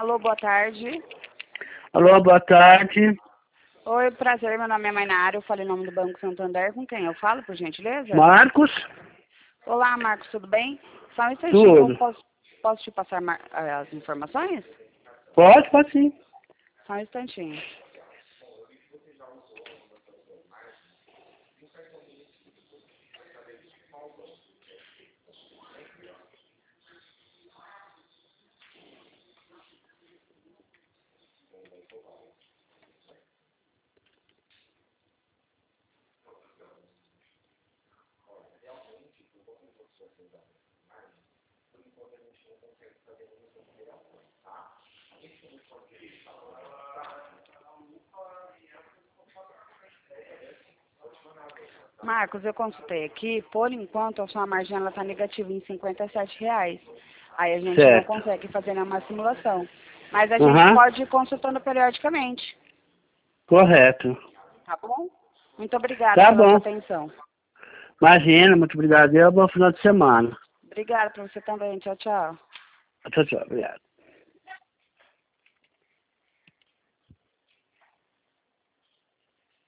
Alô, boa tarde. Alô, boa tarde. Oi, prazer, meu nome é Mainara, eu falo em nome do Banco Santander, com quem eu falo, por gentileza? Marcos? Olá, Marcos, tudo bem? Só um instantinho, Tudo. posso te passar as informações? Pode sim. Só um instantinho. Marcos, eu consultei aqui, por enquanto a sua margem está negativa em R$ 57. Aí a gente não Certo. consegue fazer nenhuma simulação. Mas a gente Aham. pode ir consultando periodicamente, Correto. tá bom? Muito obrigada Tá pela sua bom. atenção. Imagina, muito obrigado. E bom final de semana. Obrigada para você também. Tchau, tchau. Tchau, tchau. Obrigado.